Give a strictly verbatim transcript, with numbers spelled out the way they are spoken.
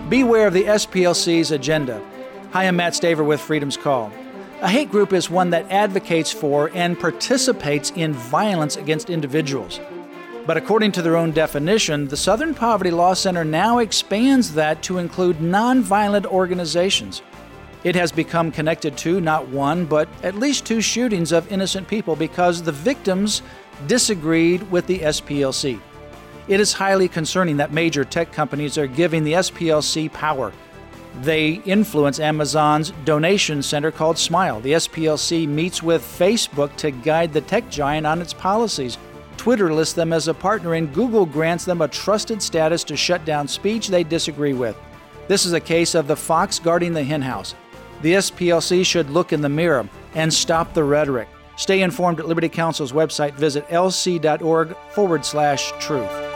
Beware of the S P L C's agenda. Hi, I'm Matt Staver with Freedom's Call. A hate group is one that advocates for and participates in violence against individuals. But according to their own definition, the Southern Poverty Law Center now expands that to include nonviolent organizations. It has become connected to not one, but at least two shootings of innocent people because the victims disagreed with the S P L C. It is highly concerning that major tech companies are giving the S P L C power. They influence Amazon's donation center called Smile. The S P L C meets with Facebook to guide the tech giant on its policies. Twitter lists them as a partner, and Google grants them a trusted status to shut down speech they disagree with. This is a case of the fox guarding the henhouse. The S P L C should look in the mirror and stop the rhetoric. Stay informed at Liberty Counsel's website. Visit lc.org forward slash truth.